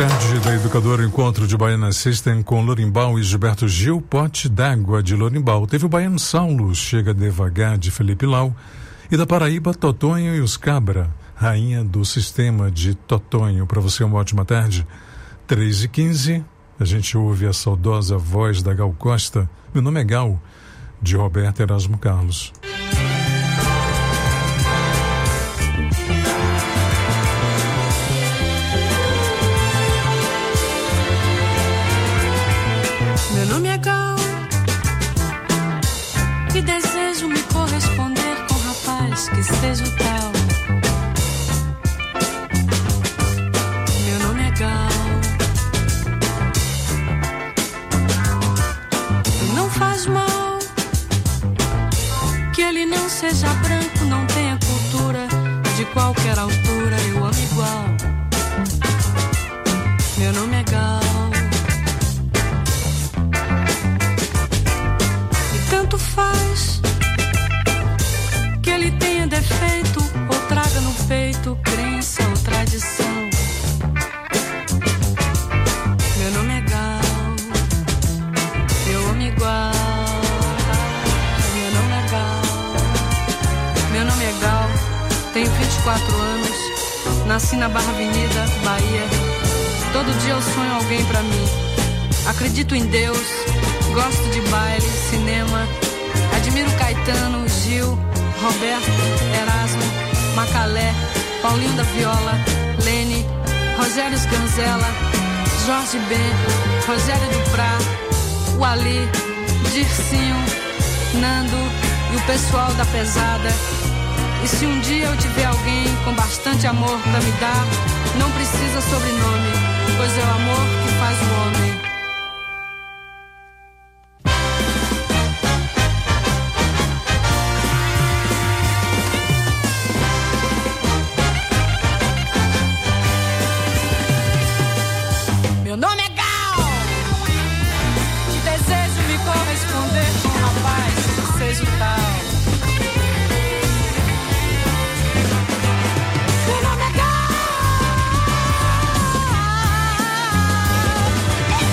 tarde da Educadora, encontro de Baiana System com Lorimbal e Gilberto Gil, Pote d'Água de Lorimbal. Teve o Baiano Saulo, Chega Devagar de Felipe Lau, e da Paraíba, Totonho e os Cabra, rainha do sistema de Totonho. Para você uma ótima tarde. 3h15, a gente ouve a saudosa voz da Gal Costa, Meu Nome é Gal, de Roberto Erasmo Carlos. Meu nome é Gal e desejo me corresponder com um rapaz que seja o tal. Meu nome é Gal e não faz mal que ele não seja branco, não tenha cultura de qualquer altura, eu amo igual. Meu nome é Gal. Tanto faz que ele tenha defeito ou traga no peito crença ou tradição. Meu nome é Gal, eu amo igual. Meu nome é Gal, meu nome é Gal, tenho 24 anos, nasci na Barra Avenida, Bahia. Todo dia eu sonho alguém pra mim. Acredito em Deus, gosto de baile, cinema, admiro Caetano, Gil, Roberto, Erasmo, Macalé, Paulinho da Viola, Lene, Rogério Sganzella, Jorge Ben, Rogério Duprá, o Ali, Dircinho, Nando e o pessoal da pesada. E se um dia eu tiver alguém com bastante amor pra me dar, não precisa sobrenome, pois é o amor que faz o homem. Meu nome é Gal e desejo me corresponder com um rapaz que seja o tal. Meu nome é Gal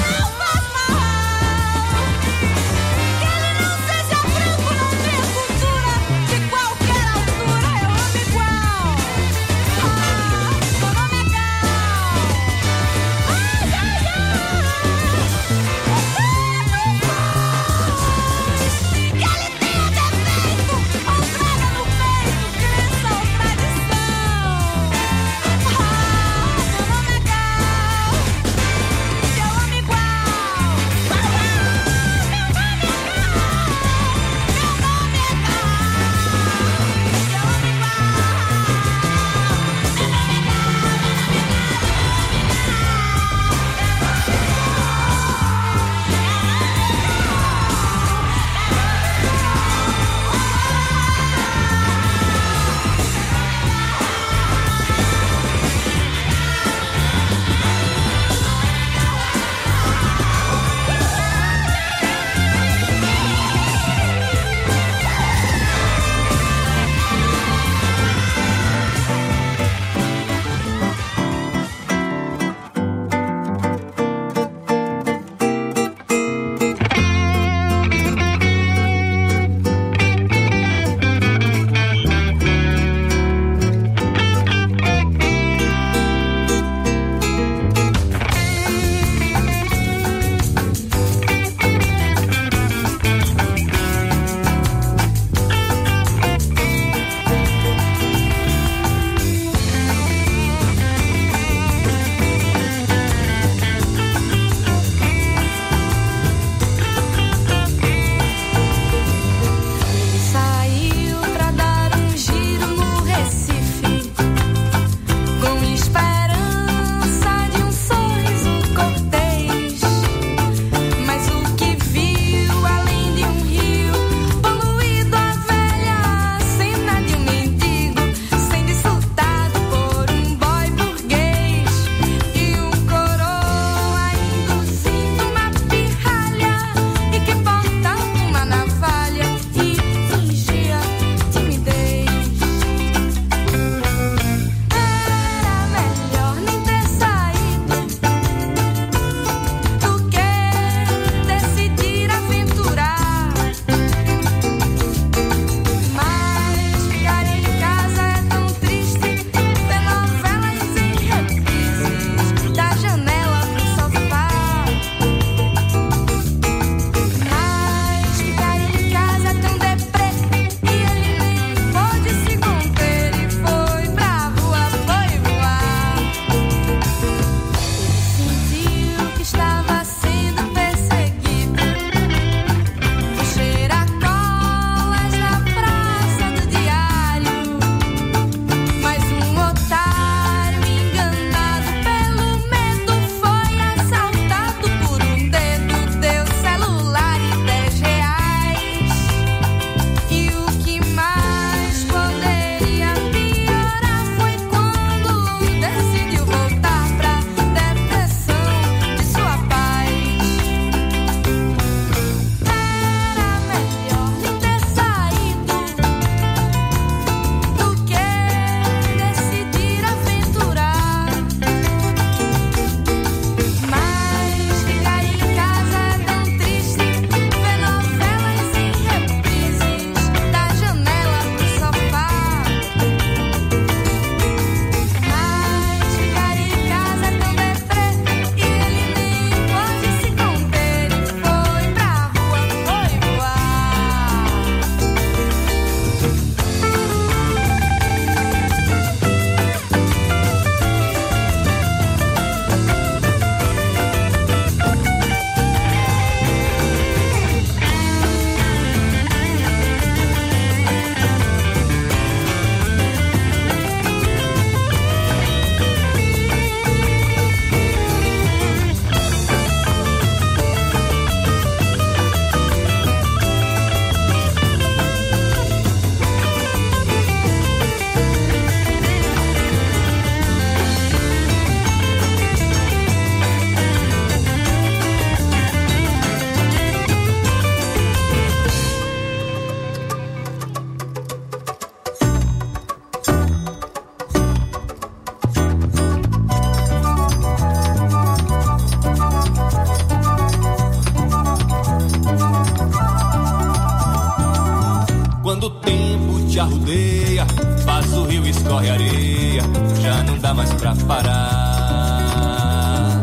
Quando o tempo te arrudeia, faz o rio, escorre areia, já não dá mais pra parar.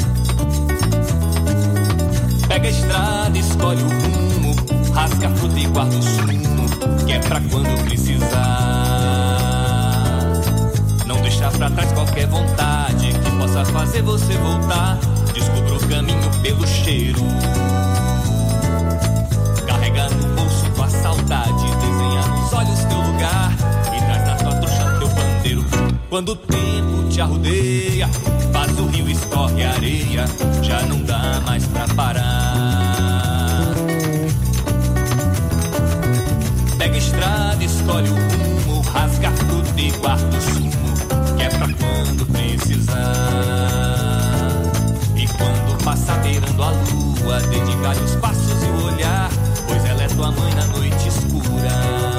Pega a estrada, escolhe o rumo, rasga a fruta e guarda o sumo, que é pra quando precisar. Não deixar pra trás qualquer vontade que possa fazer você voltar. Descubra o caminho pelo cheiro, carrega no bolso tua saudade, desenha nos olhos teu lugar e traz na tua trouxa teu pandeiro. Quando o tempo te arrudeia, faz o rio, escorre a areia, já não dá mais pra parar. Pega a estrada, escolhe o rumo, rasga a fruta e guarda o sumo, que é pra quando precisar. E quando passar beirando a lua, dedicar-lhe os passos e o olhar, pois ela é tua mãe na noite escura.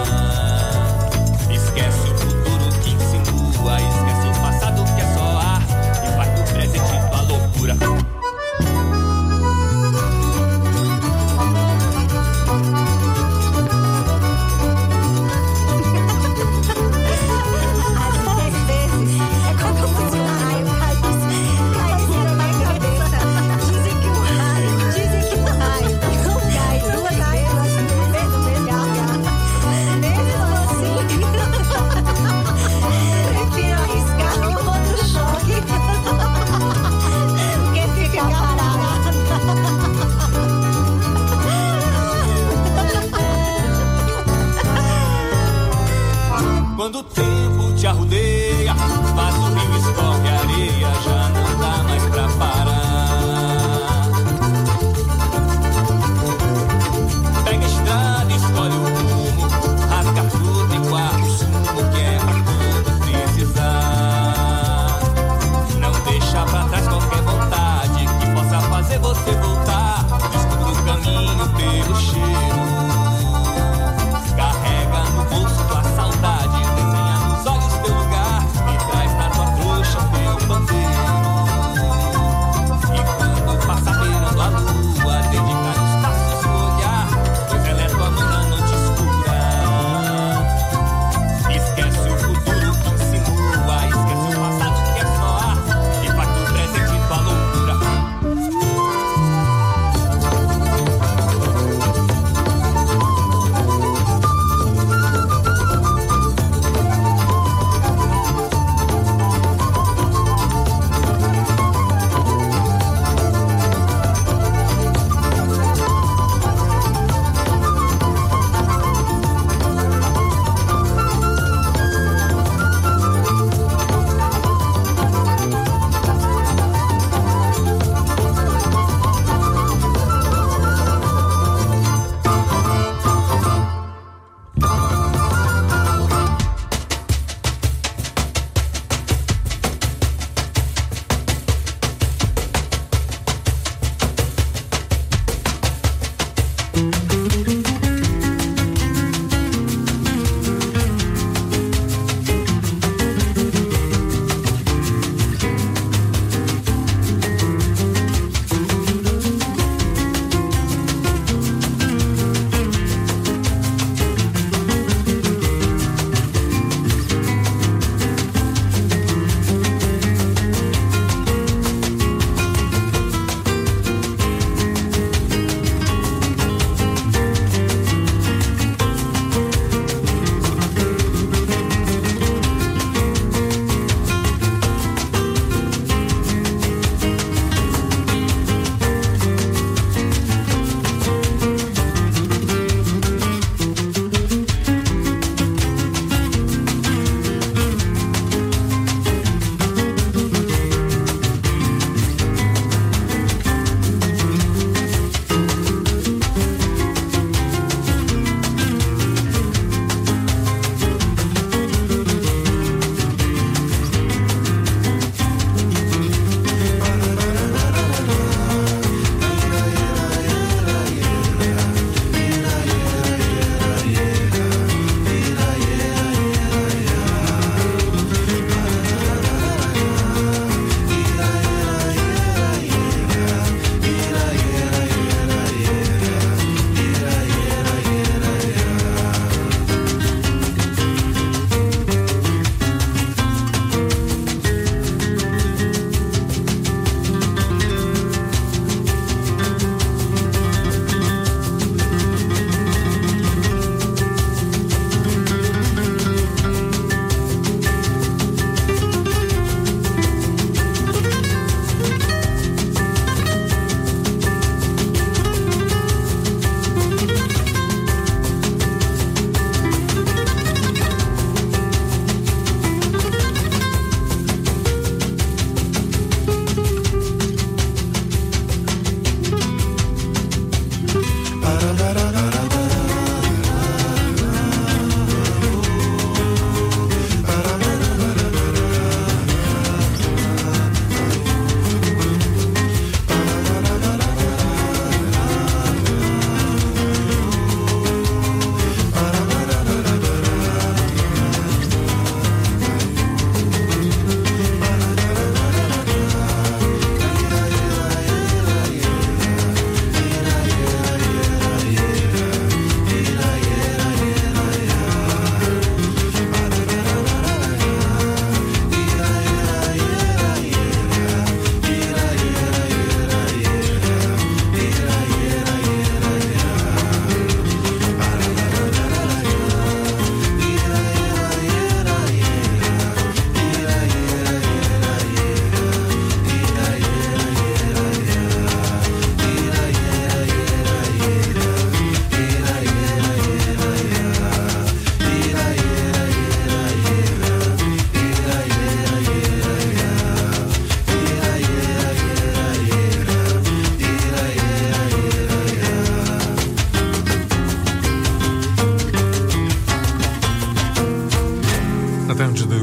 Esquece o futuro que insinua, esquece o passado que é só ar, e vai pro presente tua loucura. Quando o tempo te arrudeia, faz o rio, escorre a areia, já não dá mais pra parar. Pega a estrada, escolhe o rumo, rasga a fruta e guarda o sumo, que é pra quando precisar. Não deixa pra trás qualquer vontade que possa fazer você voltar. Descubra o caminho pelo cheiro, carrega no bolso tua saudade,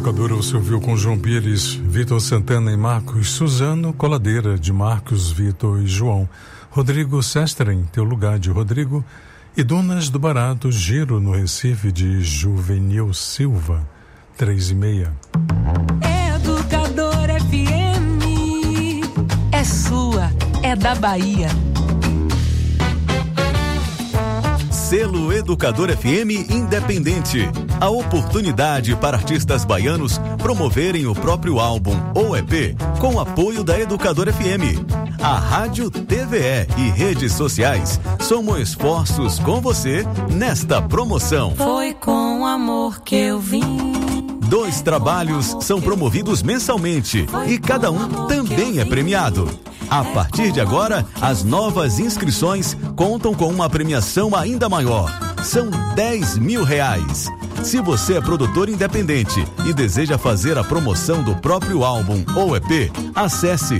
Educadora, você ouviu com João Pires, Vitor Santana e Marcos Suzano, Coladeira de Marcos, Vitor e João, Rodrigo Sestren, Teu Lugar de Rodrigo, e Dunas do Barato, Giro no Recife de Juvenil Silva, 3:30. Educador FM, é sua, é da Bahia. Selo Educador FM Independente. A oportunidade para artistas baianos promoverem o próprio álbum ou EP com apoio da Educador FM. A Rádio, TVE e redes sociais somam esforços com você nesta promoção. Foi com amor que eu vim. 2 trabalhos são promovidos mensalmente e cada um também é premiado. A partir de agora, as novas inscrições contam com uma premiação ainda maior. São R$10 mil. Se você é produtor independente e deseja fazer a promoção do próprio álbum ou EP, acesse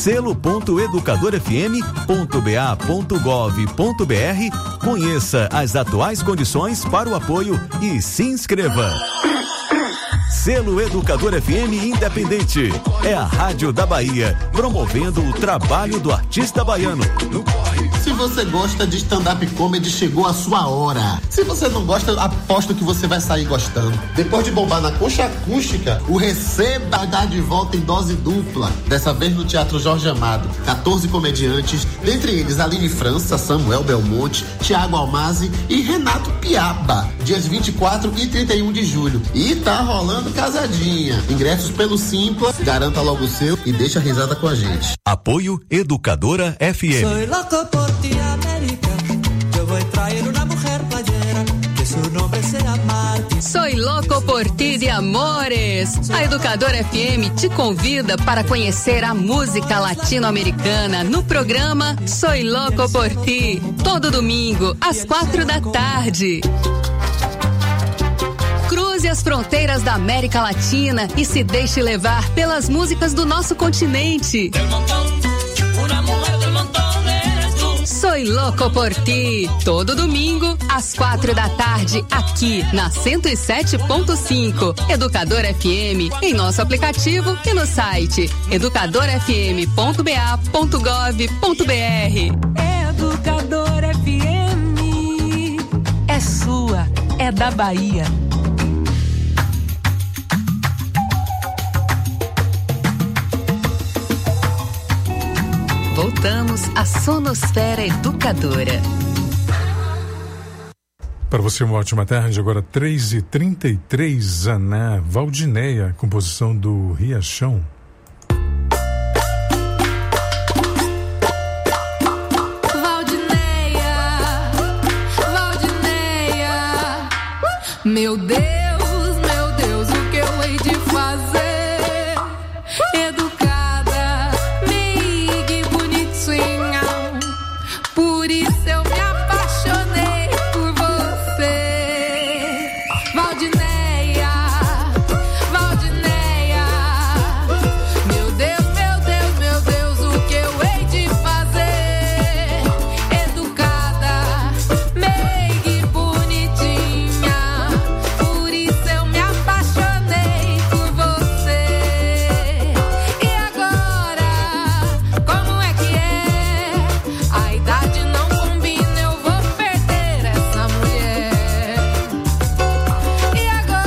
selo.educadorfm.ba.gov.br, conheça as atuais condições para o apoio e se inscreva. Selo Educador FM Independente. É a Rádio da Bahia, promovendo o trabalho do artista baiano. Se você gosta de stand-up comedy, chegou a sua hora. Se você não gosta, aposto que você vai sair gostando. Depois de bombar na Concha Acústica, o Receba dá de volta em dose dupla. Dessa vez no Teatro Jorge Amado. 14 comediantes, dentre eles Aline França, Samuel Belmonte, Thiago Almazi e Renato Piaba. Dias 24 e 31 de julho. E tá rolando casadinha. Ingressos pelo Simpla, garanta logo o seu e deixa a risada com a gente. Apoio Educadora FM. Soy loco por ti, América. Eu vou trair uma mulher playera, que seu nome será Martin. Soy loco por ti de amores. A Educadora FM te convida para conhecer a música latino-americana no programa Soy Loco por Ti, todo domingo às 4:00. Cruze as fronteiras da América Latina e se deixe levar pelas músicas do nosso continente. Soy Loco por Ti, todo domingo às 4:00, aqui na 107.5 Educador FM, em nosso aplicativo e no site educadorfm.ba.gov.br. Educador FM, é sua, é da Bahia. Voltamos à Sonosfera Educadora. Para você uma ótima tarde, agora 3:33, Aná Valdineia, composição do Riachão. Valdineia, Valdineia, meu Deus, o que eu hei de fazer? Educada, meiga e bonitinha, por isso eu me apaixonei por você. Valdineia, Valdineia, meu Deus, o que eu hei de fazer? Educada, meiga e bonitinha, por isso eu me apaixonei por você. E agora, como é que é? A idade não combina, eu vou perder essa mulher. E agora,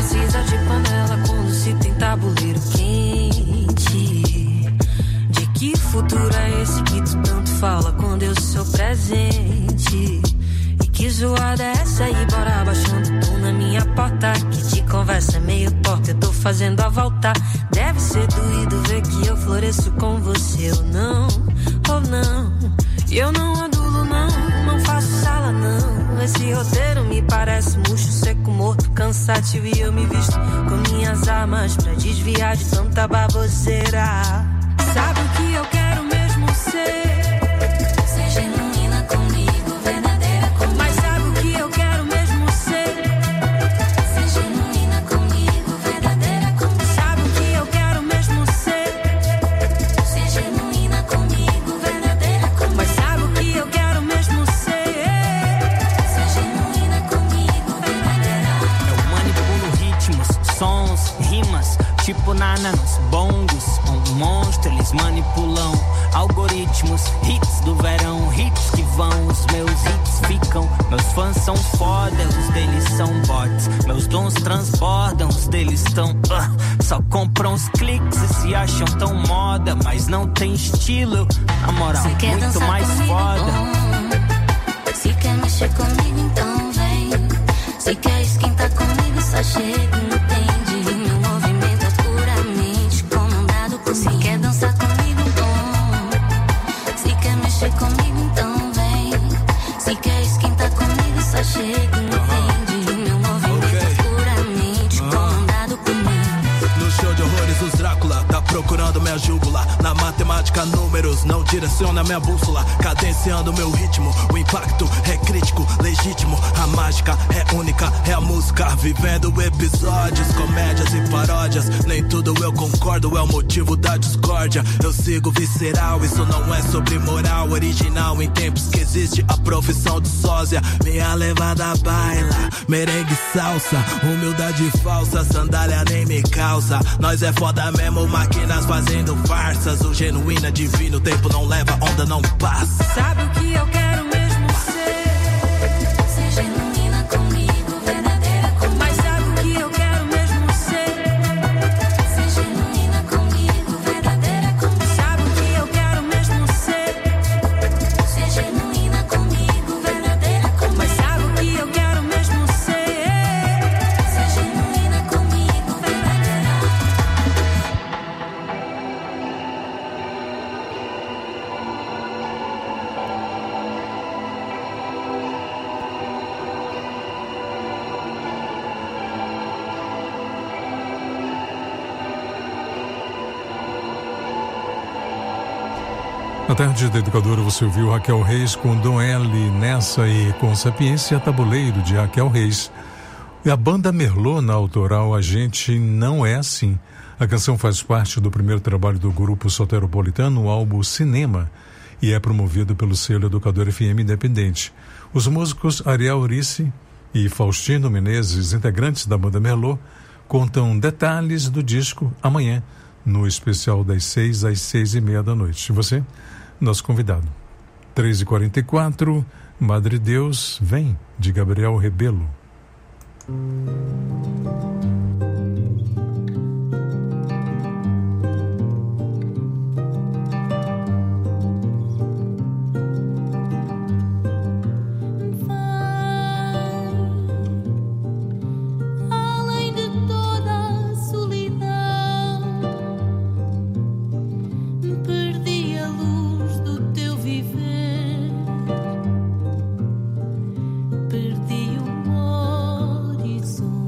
precisa de panela quando se tem tabuleiro quente? De que futuro é esse que tu tanto fala quando eu sou presente? E que zoada é essa aí, bora baixando tu na minha porta? Que de conversa meio torta eu tô fazendo a volta. Deve ser doído ver que eu floresço com você ou não, ou não. Eu não adulo não faço sala não. Esse roteiro me parece murcho, seco, morto, cansativo. E eu me visto com minhas armas pra desviar de tanta baboseira. Sabe o que eu quero mesmo ser? Ser genuína comigo, verdadeira comigo. Mas sabe o que eu quero mesmo ser? Ser genuína comigo, verdadeira comigo. Sabe o que eu quero mesmo ser? Ser genuína comigo, verdadeira comigo. Mas sabe o que eu quero mesmo ser? Ser genuína comigo, verdadeira. Eu manipulo ritmos, sons, rimas, tipo Nana nos bongos. Um monstro, eles manipulam algoritmos, hits do verão, hits que vão, os meus hits ficam. Meus fãs são foda, os deles são bots. Meus dons transbordam, os deles tão só compram os cliques e se acham tão moda, mas não tem estilo, eu, na moral, muito mais foda. Se quer mexer comigo, então vem. Se quer esquentar comigo, só chega, entende? Meu movimento é puramente comandado por mim. Se quer dançar comigo, bom. Se quer mexer comigo, então vem. Se quer esquentar comigo, só chega, entende? Meu movimento é puramente comandado por mim. No show de horrores, os Drácula tá procurando minha júgula. Na matemática, números não direciona minha bússola. Cadenciando meu ritmo, o impacto é crítico, legítimo. A mágica é única, é a música. Vivendo episódios, comédias e paródias. Nem tudo eu concordo, é o motivo da discórdia. Eu sigo visceral, isso não é sobre moral. Original em tempos que existe a profissão de sósia. Minha levada baila, merengue e salsa. Humildade falsa, sandália nem me calça. Nós é foda mesmo, máquinas fazendo farsas. O genuíno é divino, o tempo não leva, onda não passa. Sabe o que eu quero mesmo ser? Ser genuína comigo, verdadeira comigo. Mas sabe o que eu quero mesmo ser? Ser genuína comigo, verdadeira comigo. Sabe o que eu quero mesmo ser? Ser genuína comigo, verdadeira comigo. Mas sabe o que eu quero mesmo ser? Ser genuína comigo, verdadeira. Na tarde da Educadora você ouviu Raquel Reis com Dom L nessa e com Sapiência Tabuleiro de Raquel Reis. E a banda Merlot na autoral A Gente Não É Assim. A canção faz parte do primeiro trabalho do grupo soteropolitano, o álbum Cinema, e é promovido pelo selo Educadora FM Independente. Os músicos Ariel Urice e Faustino Menezes, integrantes da banda Merlot, contam detalhes do disco amanhã, no especial das 6 às 6:30 da noite. E você, nosso convidado. 3h44, Madre Deus Vem, de Gabriel Rebelo. Perdi o horizonte.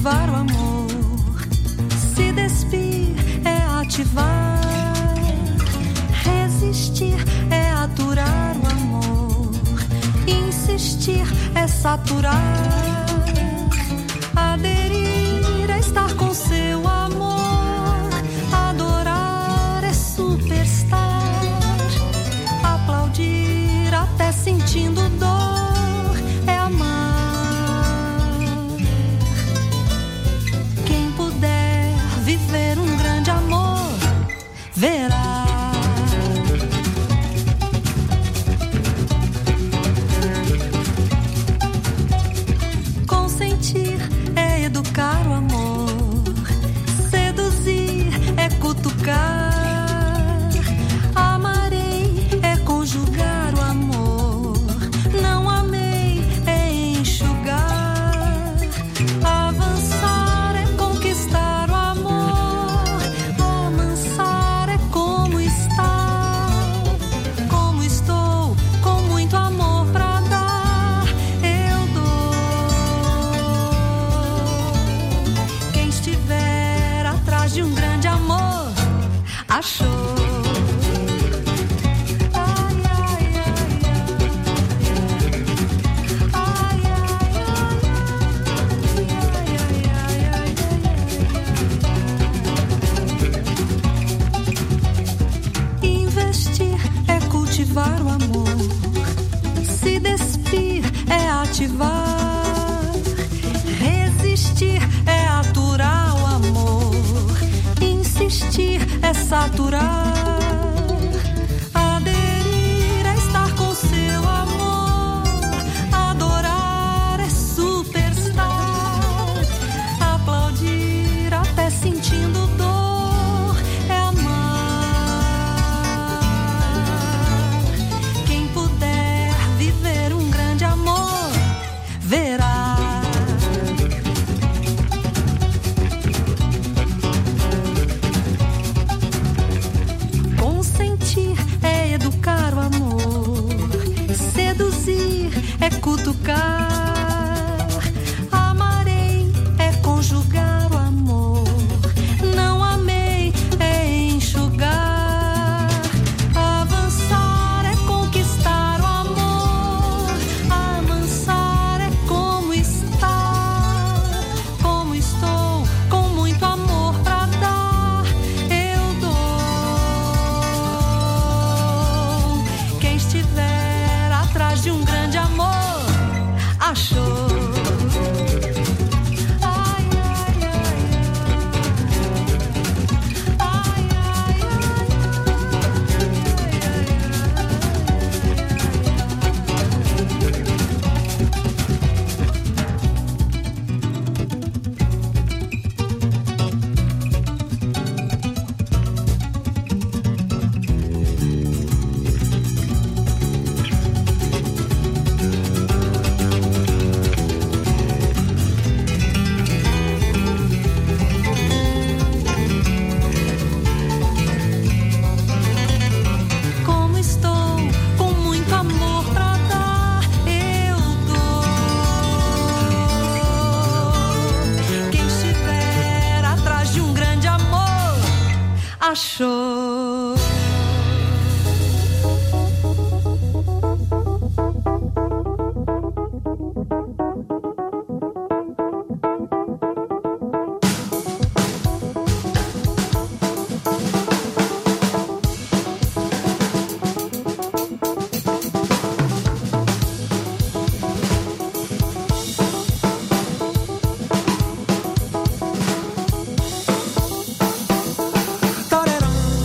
cultivar o amor. Se despir é ativar. Resistir é aturar o amor. Insistir é saturar. Aderir é estar com seu amor. Adorar é superstar. Aplaudir até sentindo dor é amar. Quem puder viver um grande amor verá. Consentir é educar o amor. Seduzir é cutucar. Amarei é conjugar o amor. Não amei é enxugar. Avançar é conquistar o amor. Amansar é como estar. Como estou, com muito amor pra dar, eu dou. Quem estiver atrás de um grande amor, achou. Investir é cultivar o amor. Se despir é ativar. Resistir é aturar o amor. Insistir é saturar. Aderir é estar com seu amor. Adorar é superstar. Aplaudir até sentindo dor é amar. Quem puder viver um grande amor verá. Consentir é educar o amor. Seduzir é cutucar. Amarei é conjugar o amor. Não amei é enxugar. Avançar é conquistar o amor. Amansar é como estar. Como estou, com muito amor pra dar, eu dou. Quem estiver atrás de um grande amor, achou. Ai, ai, ai, ai, ai, como estou, com muito amor pra dar, eu dou. Quem estiver atrás de um grande amor, achou. Torerão,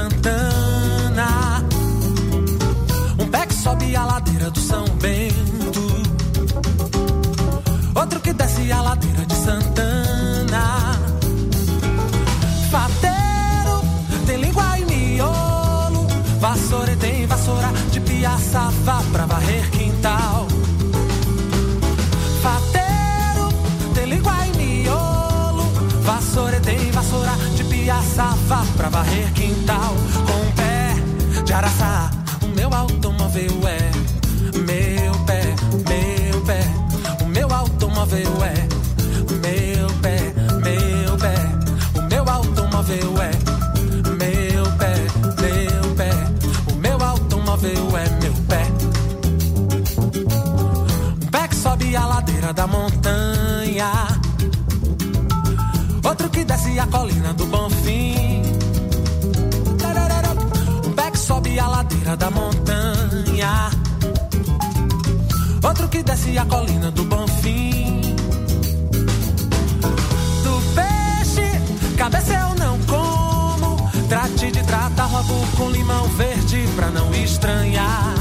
Santana. Um pé que sobe a ladeira do São Bento, outro que desce a ladeira de Santana. Fateiro tem língua e miolo, vassoura tem vassoura de Piaçava pra varrer quintal. Fateiro tem língua e miolo, vassoura tem vassoura de Piaçava pra varrer quintal. Com um pé de araçá, o meu automóvel é meu pé, meu pé. O meu automóvel é meu pé, meu pé. O meu automóvel é meu pé, meu pé. O meu automóvel é meu pé. Um pé que sobe a ladeira da montanha, outro que desce a colina do Bonfim. Um pé que sobe a ladeira da montanha, outro que desce a colina do Bonfim. Do peixe, cabeça eu não como, trate de tratar logo com limão verde pra não estranhar.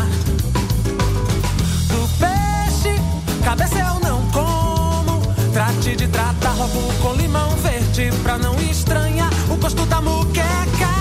Do peixe, cabeça eu não como, trate de tratar logo com limão verde pra não estranhar o gosto da muqueca.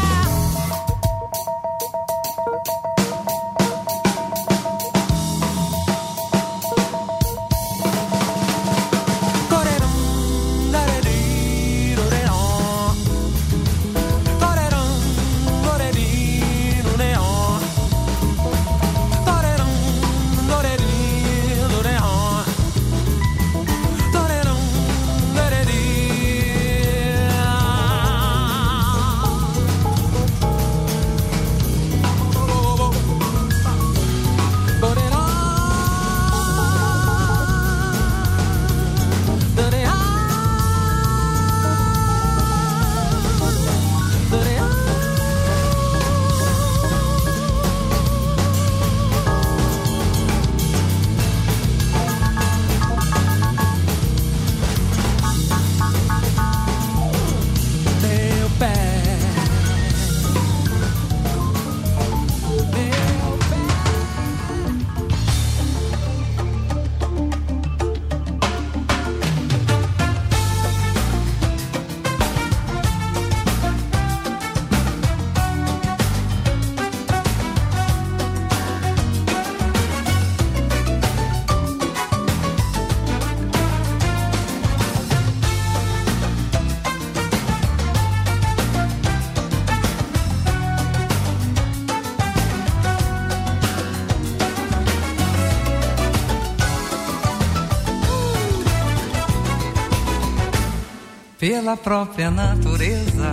Pela própria natureza,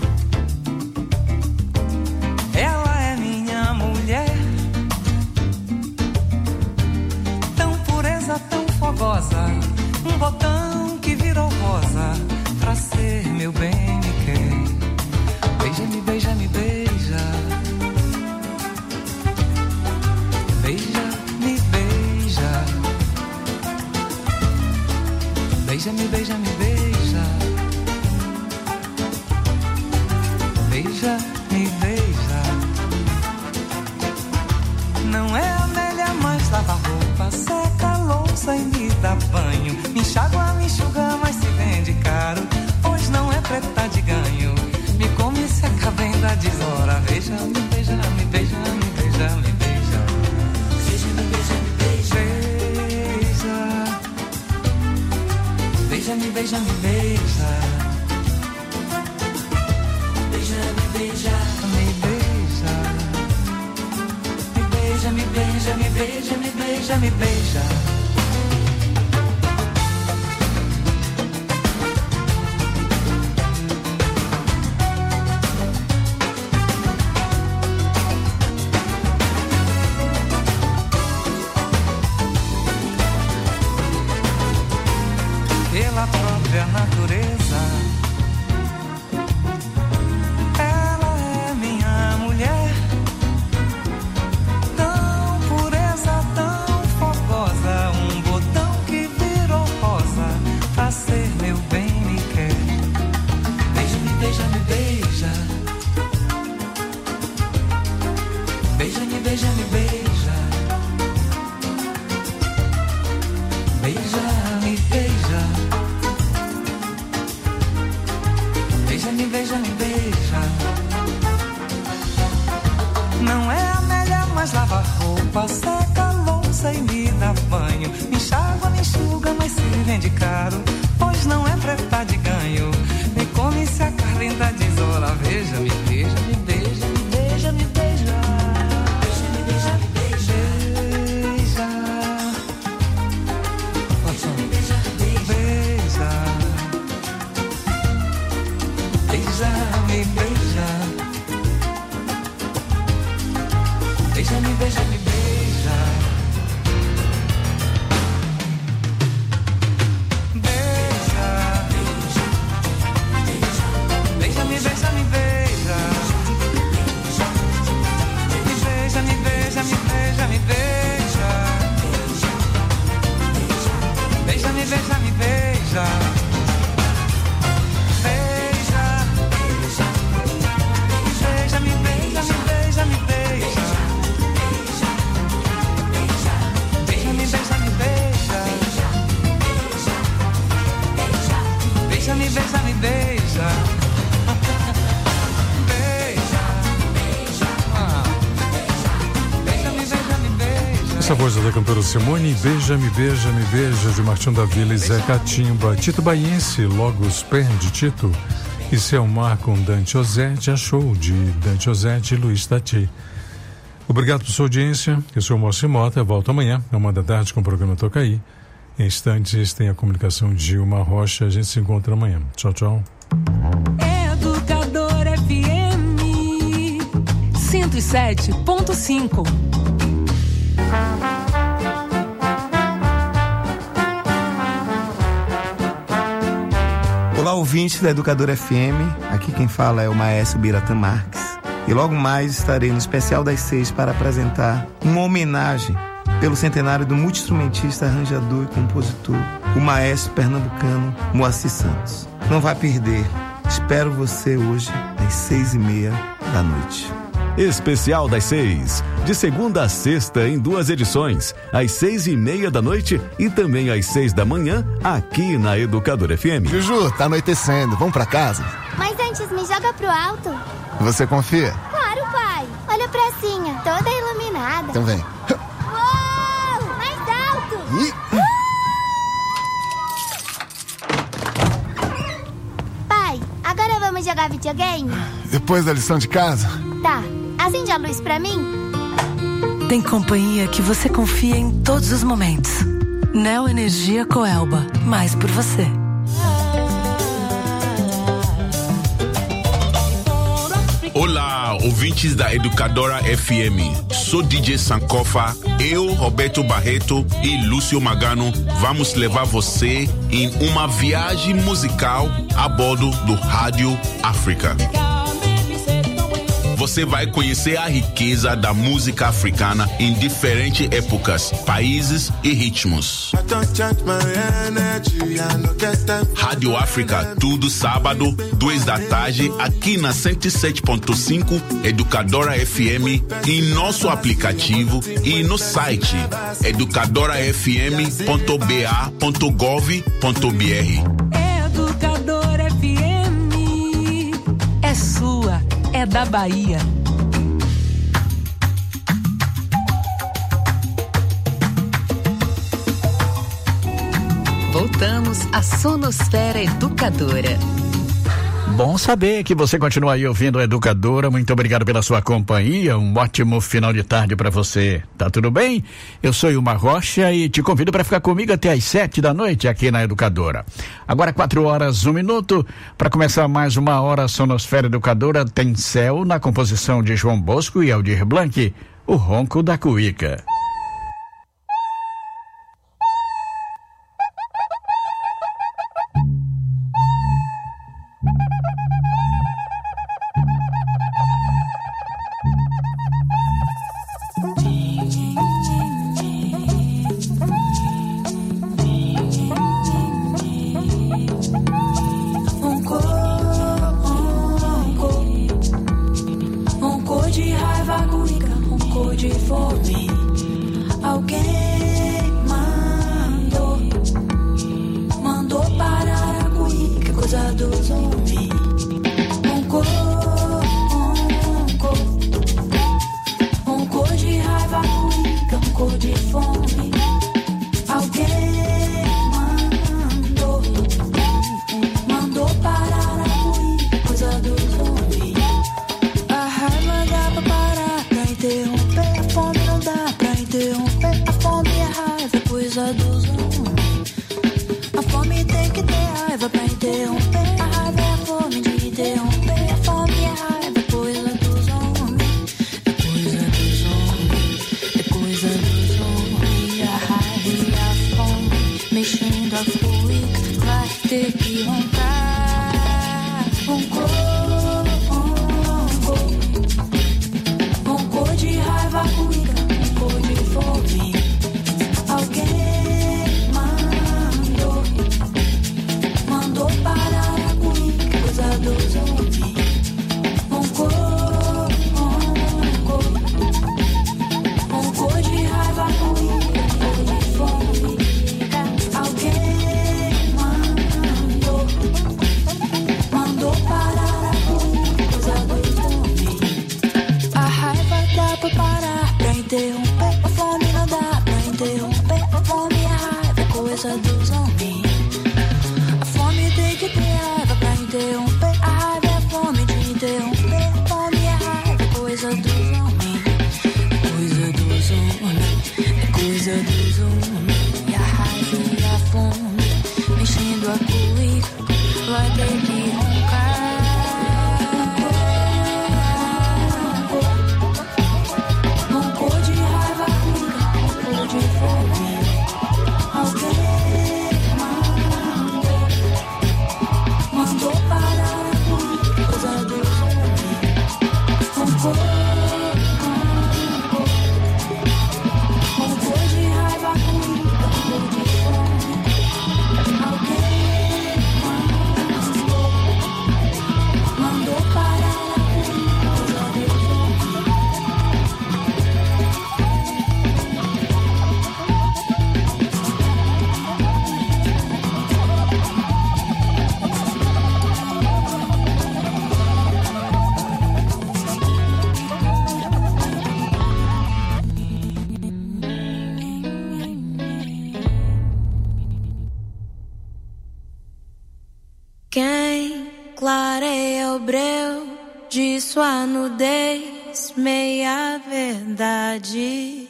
ela é minha mulher, tão pureza, tão fogosa, um botão que virou rosa, pra ser meu bem me quer. Beija-me, beija-me, beija, beija-me, beija, beija-me, beija-me, beija. Beija, me beija. Não é Amélia, mas lava roupa, seca a louça e me dá banho. Me enxágua, me enxuga, mas se vende caro, pois não é preta de ganho. Me come, se acaba em da desora. Beija, me beija, me beija, me beija, me beija. Beija, me beija, me beija. Beija. Beija, me beija, me beija. Me beija, me beija, me beija, me beija, me beija. Pela própria natureza, ela é minha mulher. Tão pureza, tão fogosa, beija, me beija. Beija, me beija. Beija, me beija, me beija. Não é a melhor, mas lava roupa, seca a louça e me dá banho. Me enxágua, me enxuga, mas se vende caro, pois não é preta de ganho. Me come se a carlenta desola. Veja, me beija, me beija, me beija, me beija. Beija, me beija, me beija. Beija. Beija, me beija, me beija. Beija, me beija. Beija, me beija, me beija. Beija, me beija, me beija. Me beija, me beija, me beija, me beija. Beija, me beija, me beija. Beija. Beija, me beija, me beija, me beija. Beija, me beija, me beija. Beija, me beija, me beija. Essa voz é da cantora Simone. Beija, me beija, me beija, de Martinho da Vila e Zé Catimba. Tito Baiense, Logos Perde Tito. E Selmar com Dante Ozzetti, a show de Dante Ozzetti e Luiz Tati. Obrigado por sua audiência. Eu sou o Moacir Mota. Volto amanhã, à 13h, com o programa Toca Aí. Em instantes tem a comunicação de Gilmar Rocha. A gente se encontra amanhã. Tchau, tchau. Educador FM 107.5. Olá, ouvintes da Educadora FM, aqui quem fala é o maestro Biratã Marques. E logo mais estarei no Especial das 6 para apresentar uma homenagem pelo centenário do multi-instrumentista, arranjador e compositor, o maestro pernambucano Moacir Santos. Não vai perder, espero você hoje às 6h30 da noite. Especial das 6, de segunda a sexta em 2 edições, às 6h30 da noite e também às 6 da manhã, aqui na Educadora FM. Juju, tá anoitecendo, vamos pra casa? Mas antes me joga pro alto. Você confia? Claro, pai. Olha a pracinha, toda iluminada. Então vem. Uou! Mais alto! Pai, agora vamos jogar videogame? Depois da lição de casa? Tá. Acende a luz pra mim. Tem companhia que você confia em todos os momentos. Neo Energia Coelba. Mais por você. Olá, ouvintes da Educadora FM. Sou DJ Sankofa, eu, Roberto Barreto e Lúcio Magano vamos levar você em uma viagem musical a bordo do Rádio África. Você vai conhecer a riqueza da música africana em diferentes épocas, países e ritmos. Rádio África, tudo sábado, 2 da tarde, aqui na 107.5 Educadora FM, em nosso aplicativo e no site educadorafm.ba.gov.br. Educador FM é sua, é da Bahia. Voltamos à Sonosfera Educadora. Bom saber que você continua aí ouvindo a Educadora. Muito obrigado pela sua companhia. Um ótimo final de tarde para você. Tá tudo bem? Eu sou Gilmar Rocha e te convido para ficar comigo até às 7 da noite aqui na Educadora. Agora 4h01 para começar mais uma hora Sonosfera Educadora. Tem Céu na composição de João Bosco e Aldir Blanc, o ronco da cuíca. Roncou de raiva, cuíca, roncou. cor de fome. Alguém mandou parar a cuíca, que coisa dos homens. Cor de raiva, cuíca, cor de fome. Alguém mandou parar a cuíca, coisa dos homens. A raiva dá pra parar, pra interromper. A fome não dá pra interromper. A fome é raiva, coisa dos homens. A fome tem que ter raiva pra interromper. A raiva é a fome de interromper. A fome é raiva, coisa dos homens. É coisa dos homens, é coisa dos homens. A raiva e a fome mexendo a cuíca, vai ter que roncar. Cor de raiva, cuíca, cor de fome. Alguém mandou parar a cuíca, coisa dos homens. Cor de raiva, cuíca, cor de fome. Alguém mandou parar a cuíca, coisa dos homens. A raiva dá pra parar, pra interromper. A fome não dá pra interromper. A fome é raiva, coisa dos homens. A fome tem que ter raiva pra interromper. A raiva é a fome de interromper. A fome é raiva, coisa dos homens. Coisa dos homens, é coisa dos homens. E a raiva e a fome mexendo a cuíca, vai ter que roncar. Cor de raiva, cuíca, cor de fome. Alguém mandou parar a cuíca, coisa dos homens. Cor de raiva, cuíca, cor de fome. Alguém mandou parar a cuíca, coisa dos homens. Quem clareia o breu de sua nudez, meia verdade.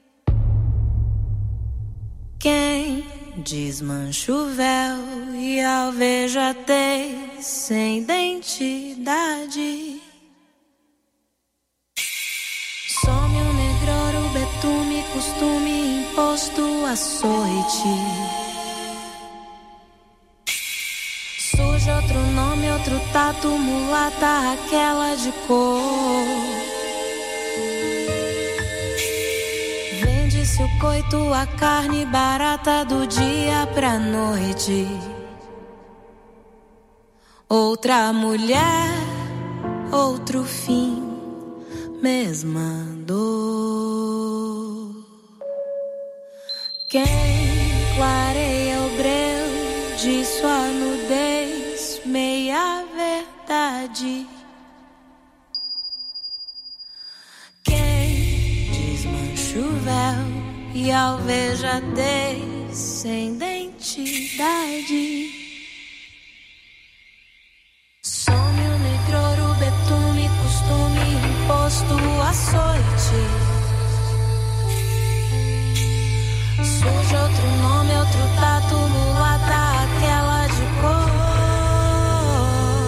Quem desmancha o véu e alvejatez sem identidade. Some o negror, o betume, costume imposto, açoite. Suja outro nome, outro tato, mulata, aquela de cor. Vende-se o coito, a carne barata do dia pra noite. Outra mulher, outro fim, mesma dor. Quem clareia o breu de sua nudez, meia verdade. Quem desmancha o véu e alvejatez sem identidade. Some o negror, o betume, costume imposto, açoite. Surge outro nome, outro tato, mulata, aquela de cor.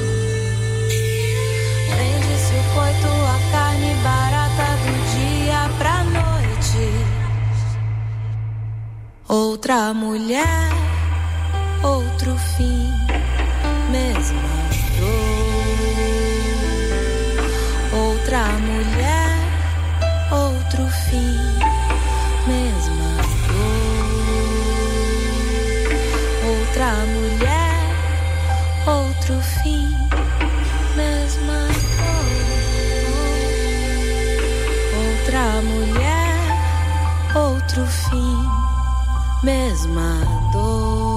Vende-se o coito, a carne barata do dia pra noite. Outra mulher, outro fim, mesma dor. Outra mulher, outro fim, mesma outra mulher, outro fim, mesma cor. Outra outra mulher, outro fim, mesma dor.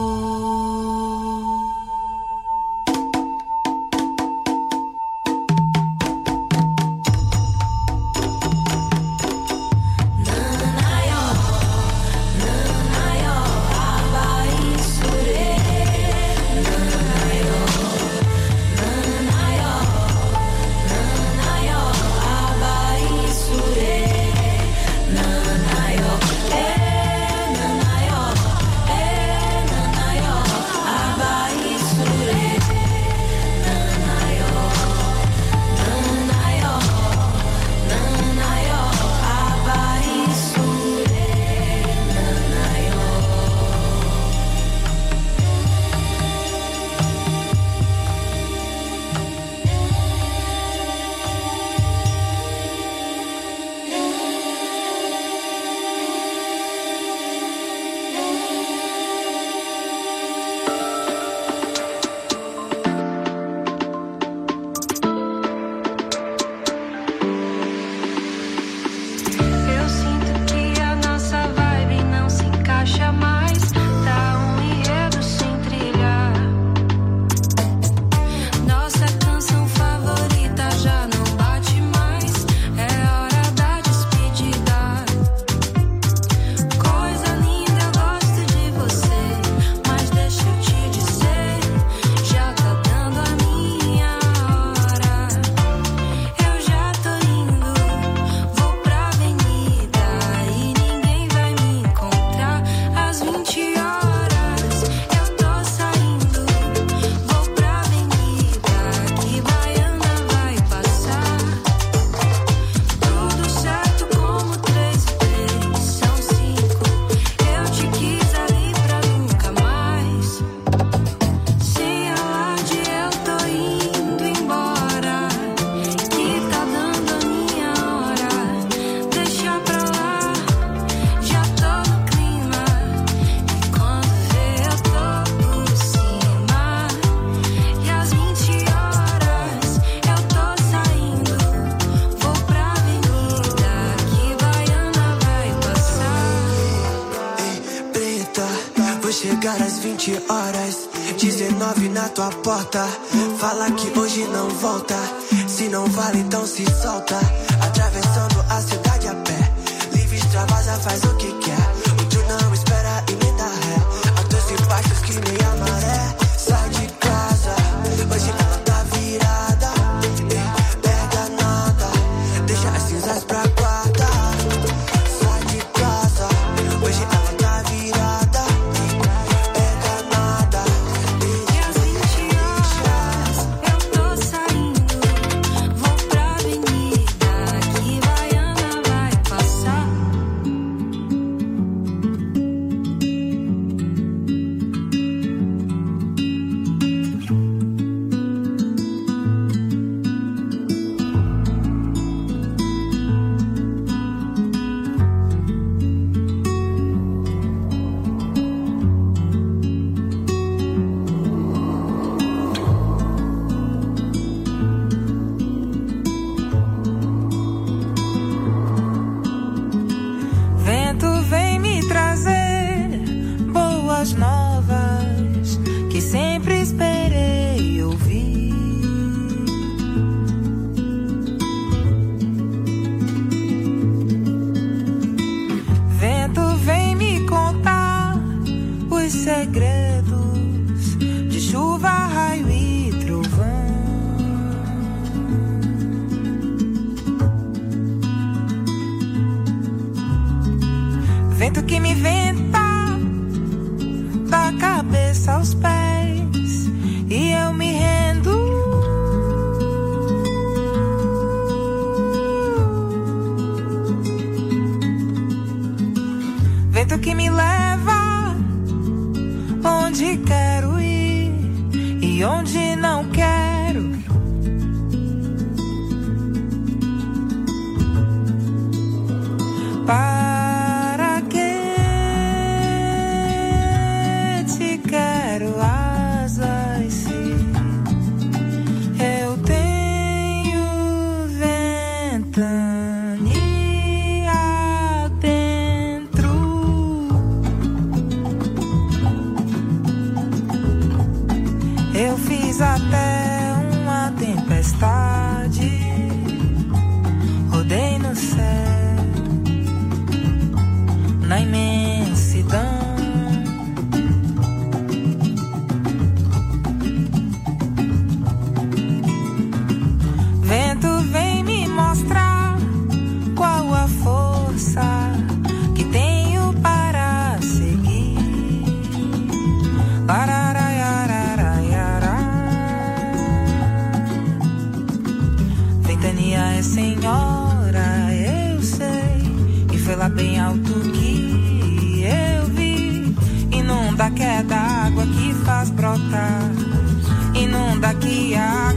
chegar às 20 horas, 19 na tua porta. Fala que hoje não volta, se não vale então se solta. Atravessando a cidade a pé, livre extravasa, faz o que quer. O tu não espera e nem dá ré, altos e baixos que nem a maré. Sai de casa, hoje ela tá virada, pega nada, deixa as cinzas pra guarda. Sai de casa, hoje ela tá virada, pega nada. E às 20 horas eu tô saindo, vou pra avenida, que Baiana vai passar. Vento vem me trazer boas novas que sempre esperei ouvir. Vento vem me contar os segredos de chuva, raio e trovão. Vento que me venta da cabeça aos pés e eu me rendo. Vento que me leva onde quero ir e onde não quero. Para que te quero asas se eu tenho ventania? é senhora, eu sei. E foi lá bem alto que eu vi. Inunda que é da água que faz brotar. Inunda que a